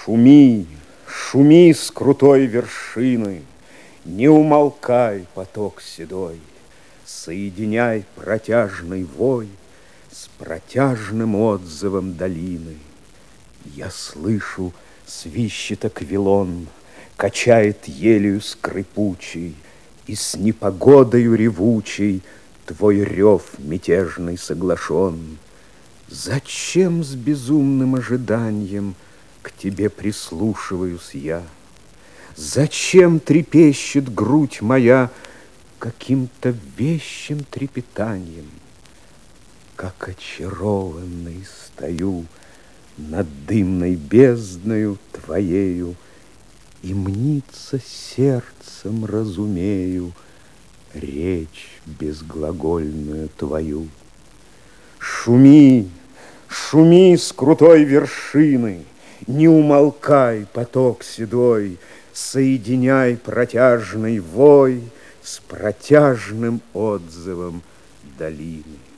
Шуми, шуми с крутой вершины, Не умолкай, поток седой, Соединяй протяжный вой С протяжным отзывом долины. Я слышу, свищет аквилон, Качает елью скрипучей, И с непогодою ревучей Твой рев мятежный соглашен. Зачем с безумным ожиданием К тебе прислушиваюсь я? Зачем трепещет грудь моя Каким-то вещим трепетанием? Как очарованный стою Над дымной бездною твоею, И мнится сердцем разумею Речь безглагольную твою. Шуми, шуми с крутой вершины, Не умолкай, поток седой, Соединяй протяжный вой С протяжным отзывом долины.